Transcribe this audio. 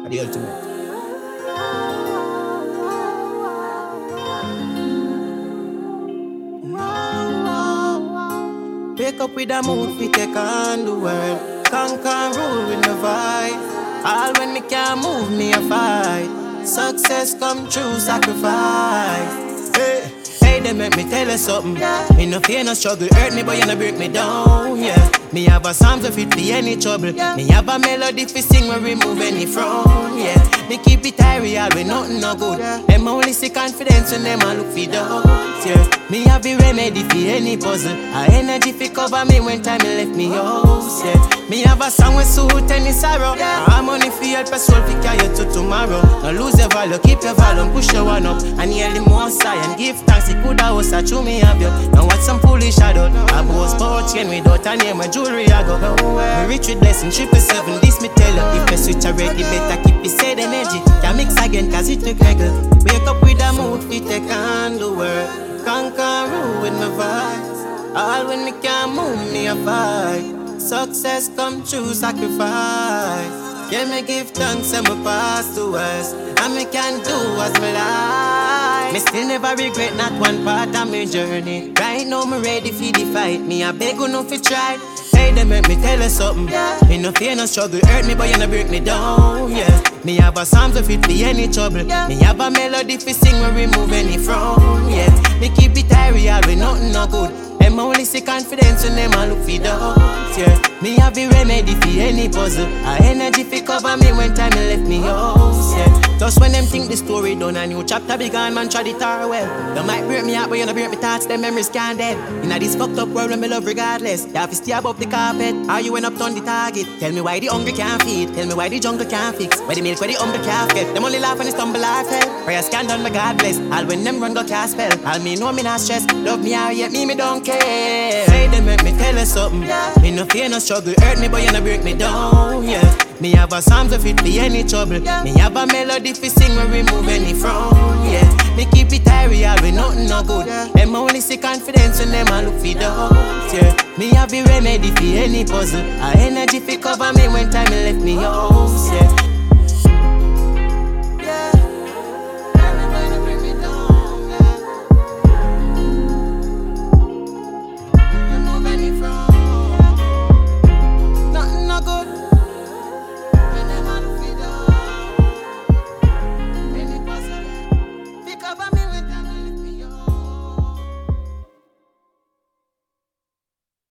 the ultimate. Wake up with a mood, we take on the world. Conquer, rule with the vibe. All when me can't move, me a fight. Success come true, sacrifice. Hey, hey, they make me tell you something. Me no fear, no struggle, hurt me, but you no break me down, yeah. Me have a psalm to fit for any trouble. Me have a melody for sing when remove any frown, yeah. Me keep it real with nothing no good. Them only see confidence when them a look for doubts, yeah. Me have the remedy for any puzzle. A energy fi cover me when time me left me house, yeah. Me have a song with suit any sorrow. Harmony fi help a soul fi carry you to tomorrow. No lose your value, keep your value, push your one up. And hear the most high and give thanks. It coulda was a true me have you. Now watch some foolish shadow. I boast about chain without a name, my jewelry I go. Me rich with blessing, 777, this me tell you. If you switch already, better keep the same energy. Can't mix again, cause it took nigga. Wake up with a mood, fi take on the world. Conquer, rule with my vibes. All when me can't move, me a fight. Success come true, sacrifice. Yeah, me give thanks and me pass to us. And me can do as me like. Me still never regret not one part of my journey. Right now me ready for the fight. Me a beg you no fi try. Hey, they make me tell you something. Me no fear, no struggle, hurt me, but you no break me down, yeah. Me have a psalm to fit for any trouble. Me have a melody for sing when remove any frown, yeah. Me keep it real with nothing no good. Them only see confidence when them a look for doubts, yeah. Me have the remedy for any puzzle. A energy fi cover me when time me left me house, yeah. Just when them think the story done, a new chapter begun, man try the tar well. They might break me out, but you no break me thoughts, them memories can't dead. In this fucked up world when me love regardless. You have to stay above the carpet, or you end up on the target. Tell me why the hungry can't feed, tell me why the jungle can't fix. Where the milk, where the humble calf get. Them only laugh when they stumble or fell. Prayers can done, my God bless. All when them run go cast spell. All me know me not stress. Love me or yet me don't care. Hey, they make me tell you something. Me no fear, no struggle, hurt me, but you no break me down, yeah. Me have a psalm to fit for any trouble. Me have a melody for sing when remove any frown, yeah. Me keep it real with nothing no good. Them only see confidence when them a look for doubts, yeah. Me have the remedy for any puzzle. A energy fi cover me when time me left me house, yeah.